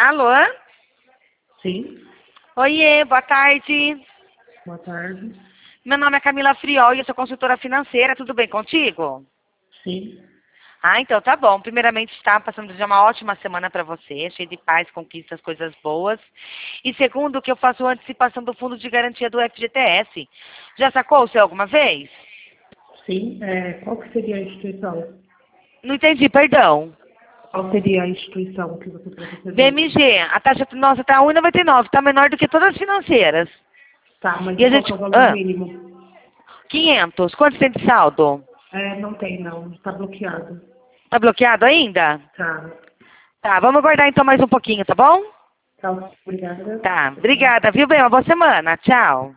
Alô? Sim, Oiê, boa tarde. boa tarde. Meu nome é Camila Friol e eu sou consultora financeira. Tudo bem contigo? Sim, Ah, então tá bom. Primeiramente, está passando de uma ótima semana para você, cheia de paz, conquistas, coisas boas. E segundo, que eu faço antecipação do fundo de garantia do FGTS. Já sacou o seu alguma vez? sim. Qual que seria a instituição? Não entendi, perdão. Qual seria a instituição que você pretende? BMG, a taxa nossa tá 1,99, tá menor do que todas as financeiras. Tá, mas E e a qual que gente, é o valor mínimo? 500, quanto tem de saldo? Não tem não, está bloqueado. Tá bloqueado ainda? Tá, Tá, vamos aguardar então mais um pouquinho, tá bom? tá, obrigada. Tá, Tchau. obrigada, viu bem? Uma boa semana. Tchau.